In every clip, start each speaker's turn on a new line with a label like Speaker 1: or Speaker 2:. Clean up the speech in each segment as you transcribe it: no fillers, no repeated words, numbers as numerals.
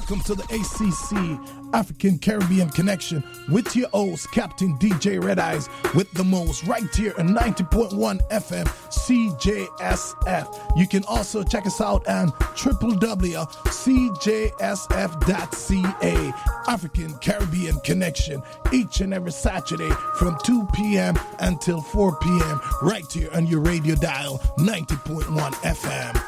Speaker 1: welcome to the ACC African Caribbean Connection with your host, Captain DJ Red Eyes, with the most right here on 90.1 FM CJSF. You can also check us out on www.cjsf.ca. African Caribbean Connection each and every Saturday from 2 p.m. until 4 p.m. right here on your radio dial 90.1 FM.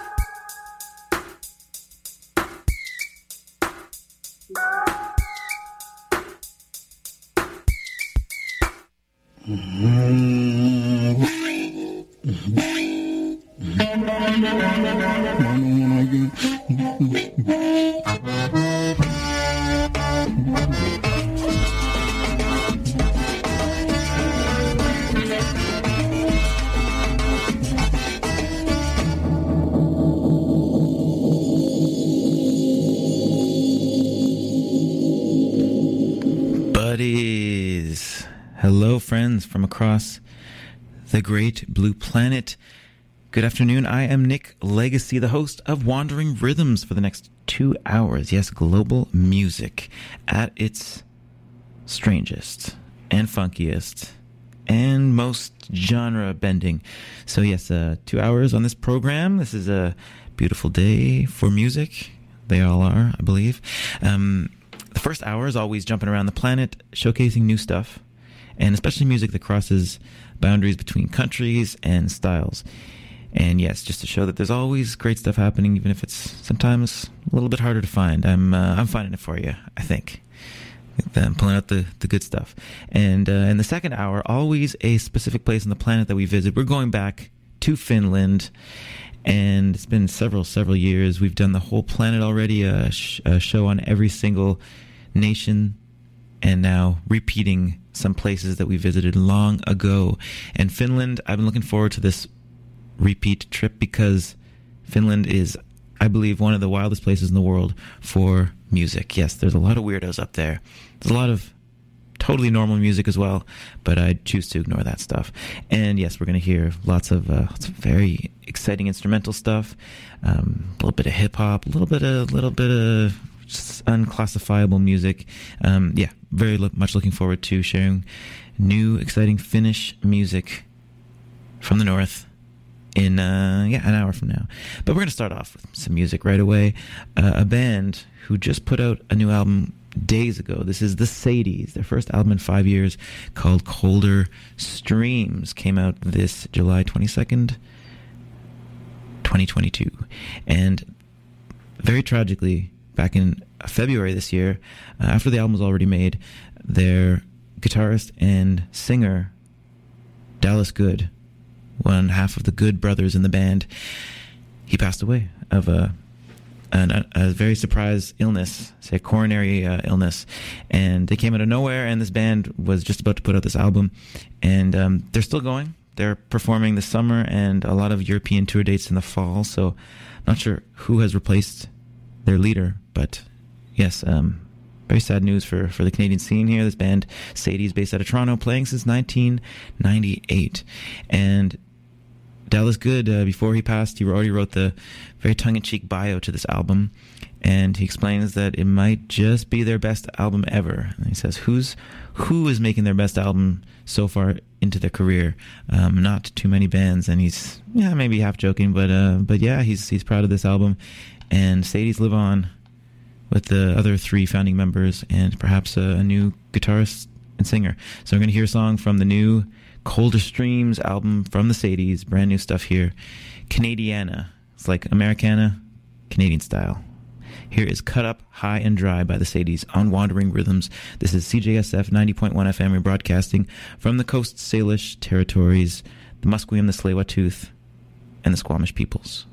Speaker 2: Buddies, hello friends from across the great blue planet. Good afternoon. I am Nick Legacy, the host of Wandering Rhythms for the next 2 hours. Yes, global music at its strangest and funkiest and most genre bending. So yes, 2 hours on this program. This is a beautiful day for music. They all are, I believe. The first hour is always jumping around the planet, showcasing new stuff, and especially music that crosses boundaries between countries and styles. And yes, just to show that there's always great stuff happening, even if it's sometimes a little bit harder to find. I'm finding it for you, I think. I'm pulling out the good stuff. And in the second hour, always a specific place on the planet that we visit. We're going back to Finland, and it's been several years. We've done the whole planet already, a show on every single nation, and now repeating some places that we visited long ago. And Finland, I've been looking forward to this repeat trip because Finland is, I believe, one of the wildest places in the world for music. Yes, there's a lot of weirdos up there. There's a lot of totally normal music as well, but I choose to ignore that stuff. And yes, we're going to hear lots of very exciting instrumental stuff, a little bit of hip hop, a little bit of just unclassifiable music. Very much looking forward to sharing new, exciting Finnish music from the north in an hour from now. But we're going to start off with some music right away. A band who just put out a new album days ago. This is the Sadies. Their first album in 5 years, called Colder Streams, came out this July 22nd, 2022. And very tragically, back in February this year, after the album was already made, their guitarist and singer, Dallas Good, one half of the Good brothers in the band, he passed away of a very surprise illness, say a coronary illness, and they came out of nowhere. And this band was just about to put out this album, and they're still going. They're performing this summer and a lot of European tour dates in the fall. So, not sure who has replaced their leader, but yes, very sad news for the Canadian scene here. This band, Sadies, based out of Toronto, playing since 1998, and Dallas Good, before he passed, he already wrote the very tongue-in-cheek bio to this album, and he explains that it might just be their best album ever. And he says, who is making their best album so far into their career? Not too many bands, and he's maybe half joking, but yeah, he's proud of this album. And Sadies live on with the other three founding members and perhaps a new guitarist and singer. So we're going to hear a song from the new Colder Streams album from the Sadies. Brand new stuff here. Canadiana. It's like Americana, Canadian style. Here is Cut Up High and Dry by the Sadies on Wandering Rhythms. This is CJSF 90.1 FM. We're broadcasting from the Coast Salish territories, the Musqueam, the Tsleil-Waututh, and the Squamish peoples.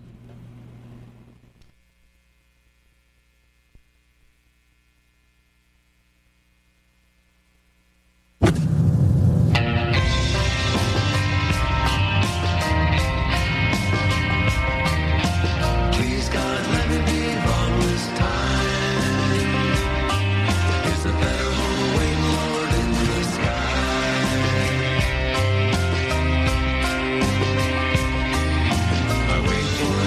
Speaker 3: I wait for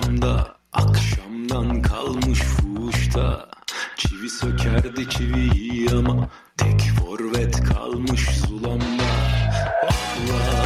Speaker 3: kafamda, akşamdan kalmış fuhuşta. Çivi sökerdi çiviyi ama tek forvet kalmış zulamda. Allah.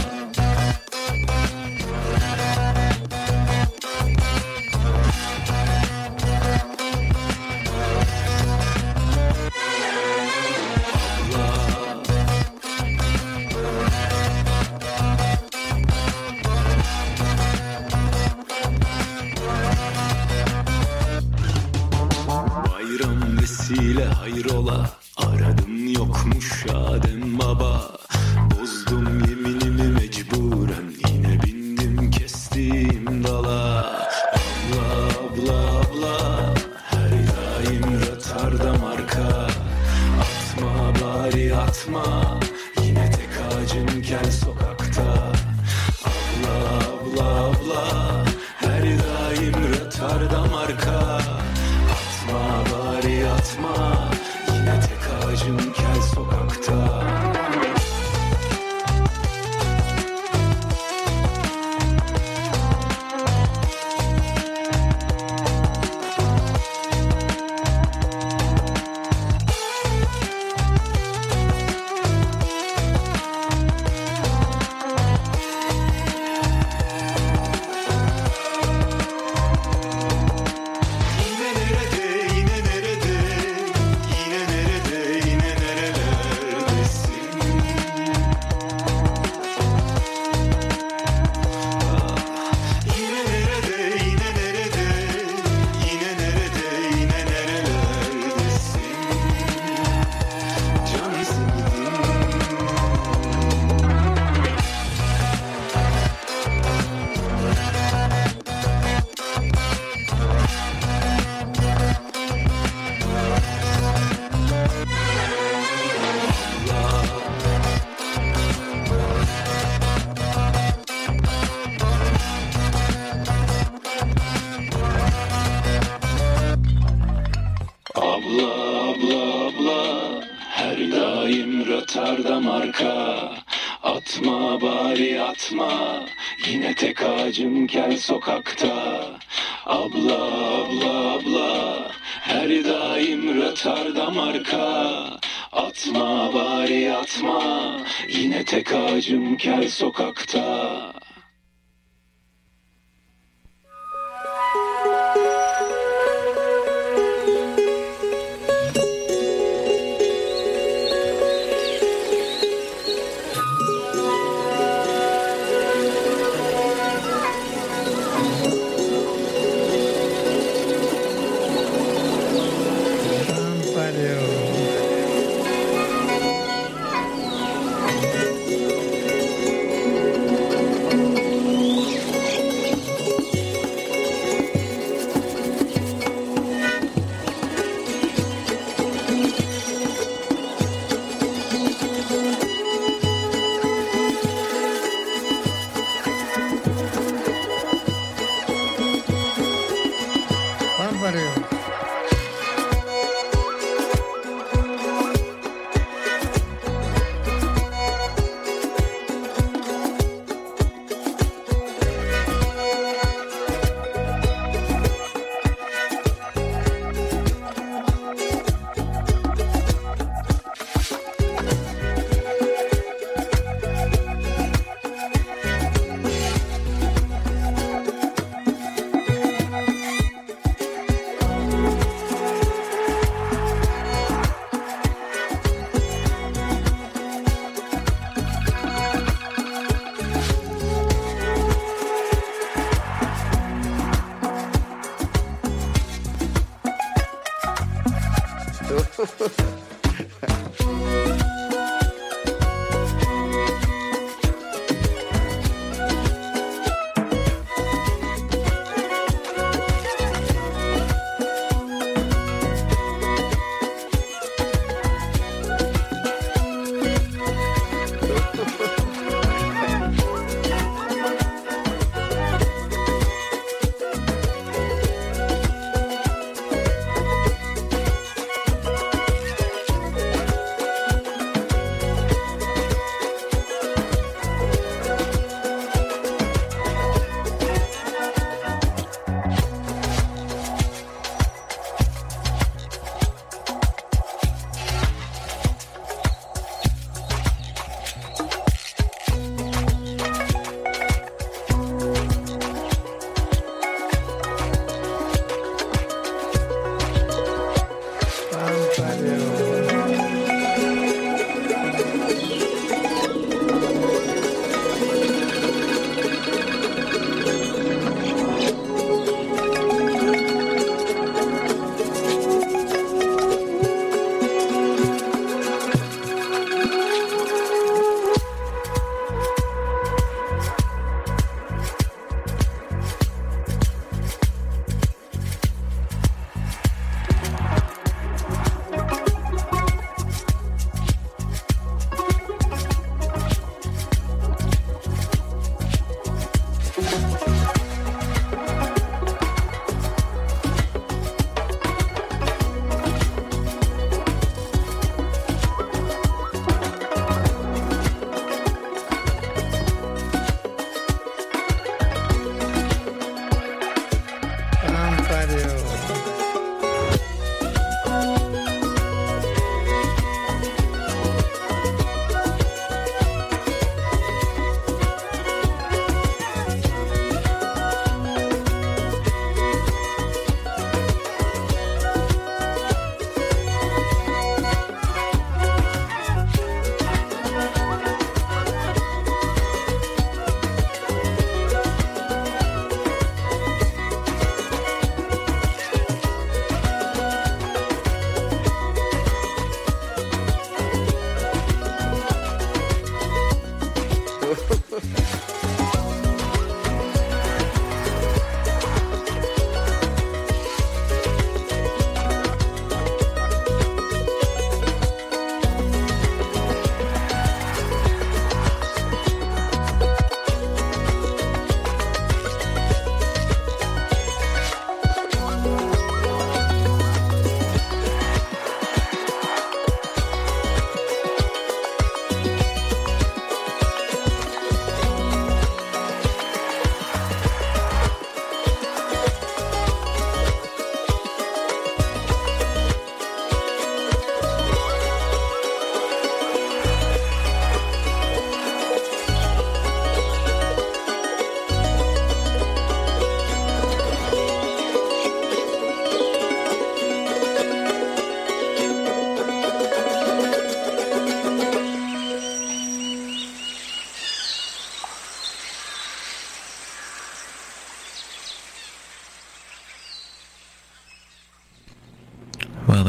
Speaker 3: Vesile hayrola, aradım yokmuş Adem baba. Bozdum yeminimi mecburen, yine bindim kestiğim dala. Abla abla abla, her daim rötarda marka. Atma bari atma, yine tek ağacın kel sokakta. Abla abla abla, her daim rötarda marka. Atma bari atma, yine tek ağacın kel sokakta. rötarda marka. Atma bari atma, yine tek ağacın kel sokakta. Abla abla abla, her daim rötarda marka. Atma bari atma, yine tek ağacın kel sokakta.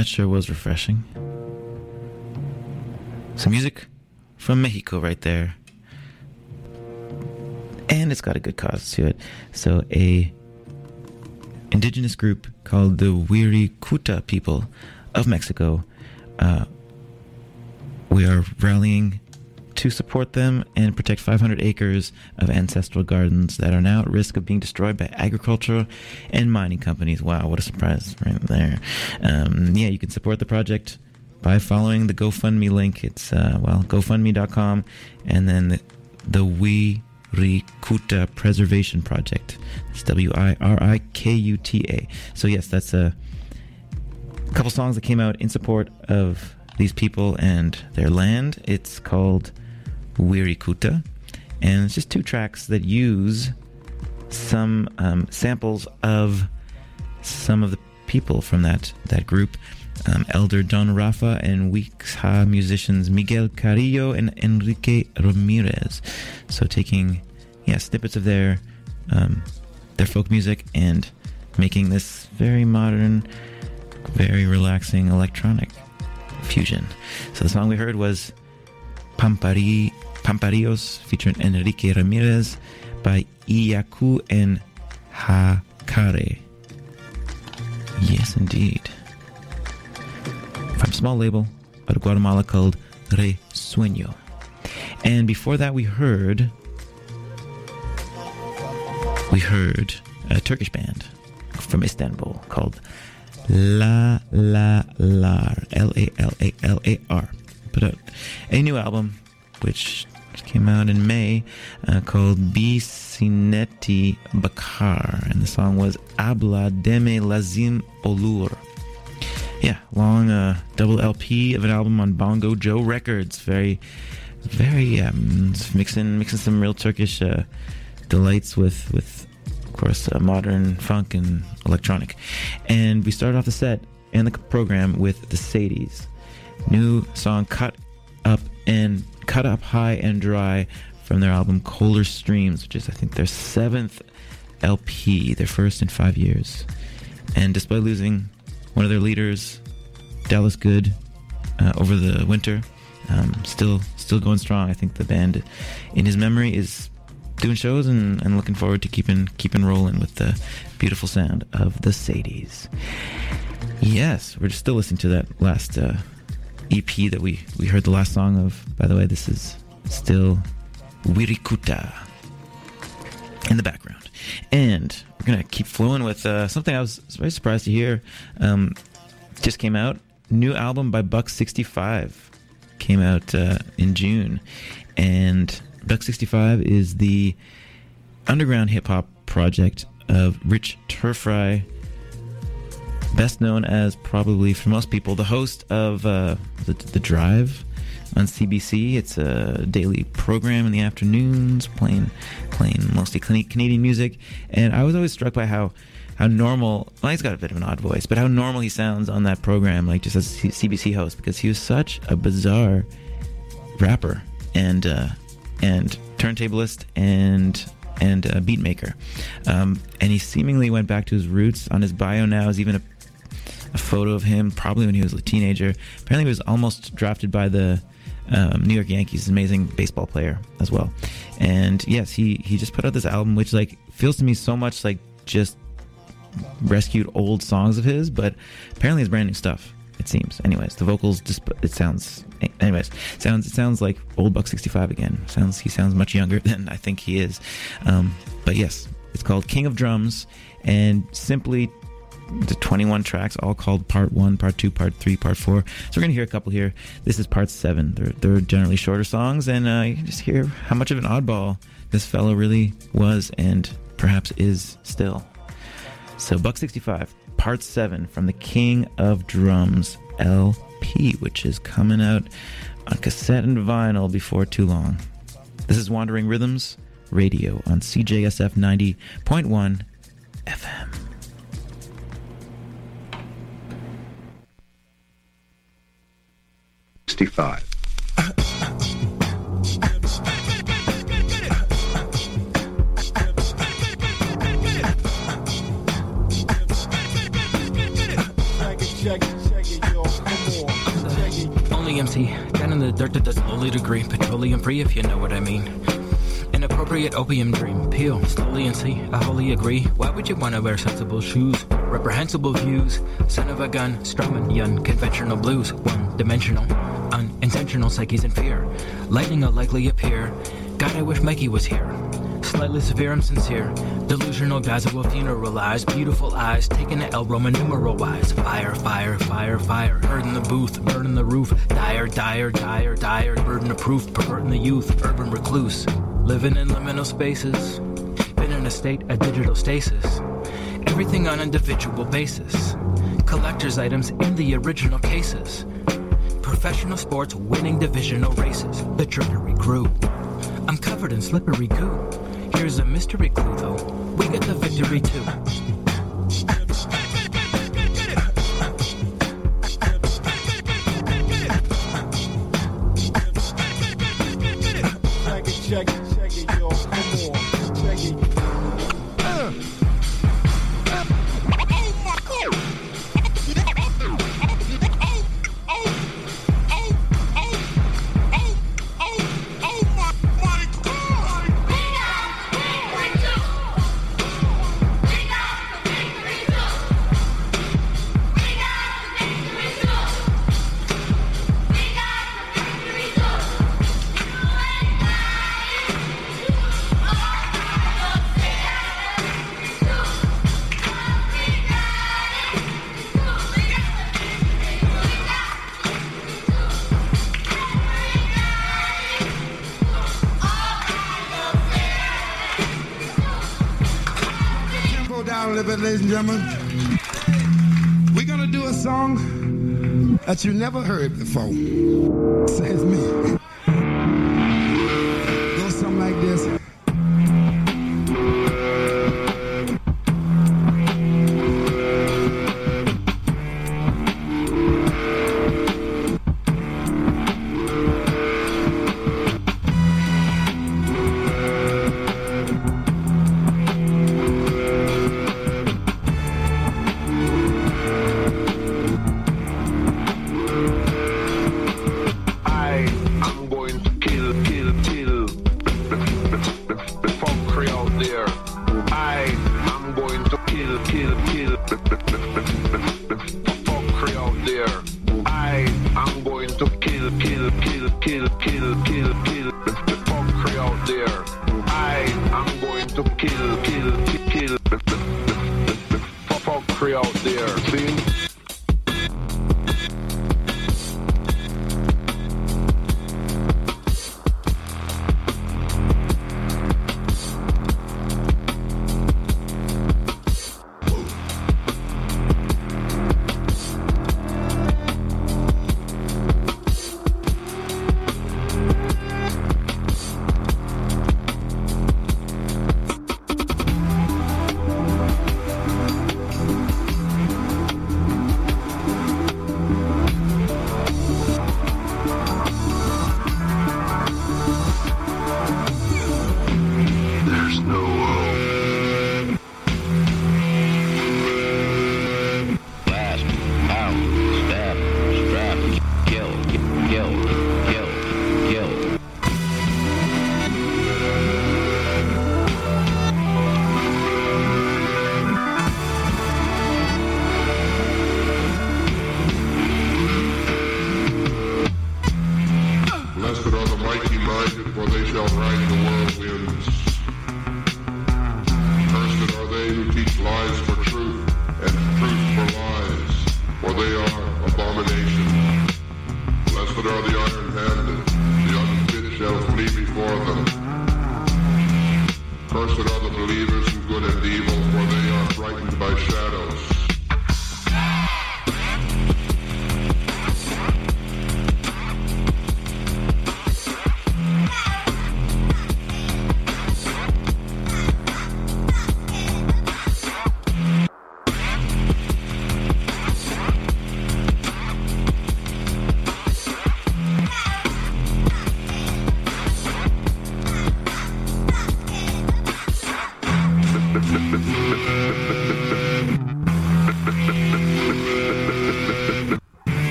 Speaker 2: that sure was refreshing. Some music from Mexico right there. And it's got a good cause to it. So a indigenous group called the Wirikuta people of Mexico. We are rallying to support them and protect 500 acres of ancestral gardens that are now at risk of being destroyed by agricultural and mining companies. Wow, what a surprise right there. Yeah, you can support the project by following the GoFundMe link. It's, GoFundMe.com, and then the Wirikuta Preservation Project. It's WIRIKUTA. So yes, that's a couple songs that came out in support of these people and their land. It's called Wirikuta, and it's just 2 tracks that use some samples of some of the people from that group. Elder Don Rafa and Wixha musicians Miguel Carrillo and Enrique Ramirez. So taking snippets of their folk music and making this very modern, very relaxing electronic fusion. So the song we heard was Pamparillos featuring Enrique Ramirez by Iyaku and Hakare. Yes, indeed. From a small label out of Guatemala called Re Sueño. And before that we heard a Turkish band from Istanbul called La La Lar, L-A-L-A-L-A-R. Put out a new album which came out in May called Bisineti Bakar, and the song was Abla Deme Lazim Olur. Yeah, long double LP of an album on Bongo Joe Records. Very mixing some real Turkish delights with of course modern funk and electronic. And we started off the set and the program with the Sadies. New song Cut Up High and Dry from their album Colder Streams, which is I think their 7th LP, their first in 5 years. And despite losing one of their leaders, Dallas Good, over the winter, still going strong. I think the band, in his memory, is doing shows and looking forward to keeping rolling with the beautiful sound of the Sadies. Yes, we're still listening to that last EP that we heard the last song of. By the way, this is still Wirikuta in the background. And we're going to keep flowing with something I was very surprised to hear. Just came out. New album by Buck 65 came out in June. And Buck 65 is the underground hip-hop project of Rich Turfry, best known as, probably for most people, the host of the Drive on CBC. It's a daily program in the afternoons, playing mostly Canadian music. And I was always struck by how normal, well, he's got a bit of an odd voice, but how normal he sounds on that program, like just as a CBC host, because he was such a bizarre rapper and turntablist and beat maker. And he seemingly went back to his roots. On his bio now is even a photo of him probably when he was a teenager. Apparently he was almost drafted by the New York Yankees, an amazing baseball player as well. And yes, he just put out this album which like feels to me so much like just rescued old songs of his, but apparently it's brand new stuff, it seems. Anyways, the vocals just it sounds like old Buck 65 again. He sounds much younger than I think he is. But yes, it's called King of Drums, and simply the 21 tracks, all called Part 1, Part 2, Part 3, Part 4. So we're going to hear a couple here. This is Part 7. They're generally shorter songs, and you can just hear how much of an oddball this fellow really was and perhaps is still. So Buck 65, Part 7 from the King of Drums LP, which is coming out on cassette and vinyl before too long. This is Wandering Rhythms Radio on CJSF 90.1 FM.
Speaker 4: Check it, yo. Lonely MC, down in the dirt to the slowly degree. Petroleum free if you know what I mean. An appropriate opium dream. Peel slowly and see, I wholly agree. Why would you want to wear sensible shoes? Reprehensible views. Son of a gun, strumming the unconventional blues. One-dimensional, unintentional psyches in fear. Lightning will likely appear. God, I wish Mikey was here. Slightly severe and sincere. Delusional guys who will funeralize. Beautiful eyes, taking an L Roman numeral wise. Fire, fire, fire, fire. Heard in the booth, bird in the roof. Dire, dire, dire, dire. Burden of proof, perverting the youth. Urban recluse. Living in liminal spaces. Been in a state of digital stasis. Everything on individual basis. Collector's items in the original cases. Professional sports winning divisional races. The trickery grew. I'm covered in slippery goo. Here's a mystery clue though. We get the victory too.
Speaker 5: Check it, yo. Come on. Check it.
Speaker 6: Ladies and gentlemen, we're gonna do a song that you never heard before. Says me. Goes something like this.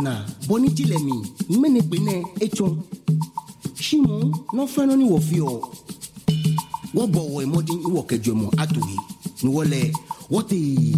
Speaker 7: na boni tilemi mene gbene echon shimo no feno ni wo fi o wo bowo emodin iwo kejo mo atohi ni wole wote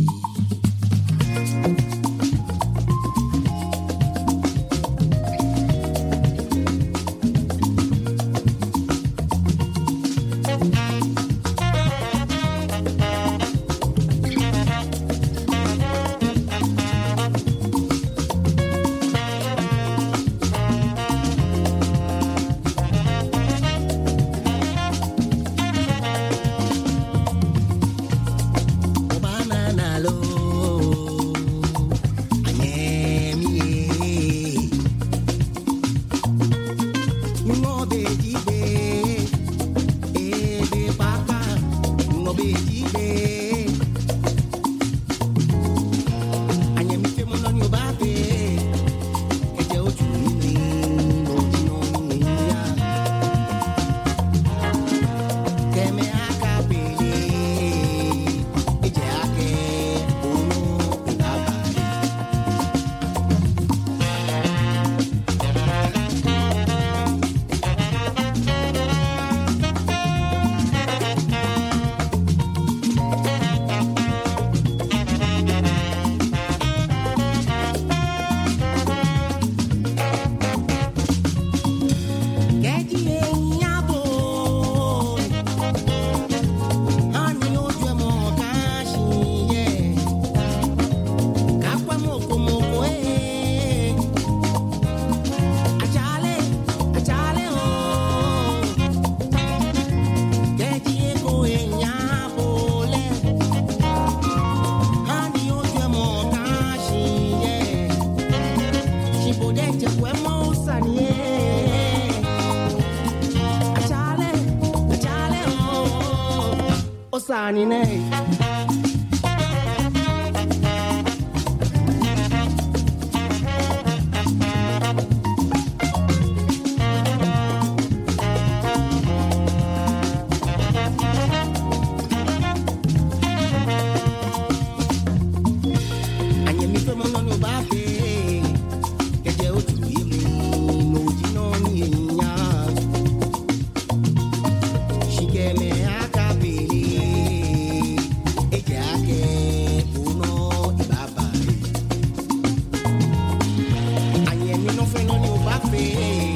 Speaker 8: Fe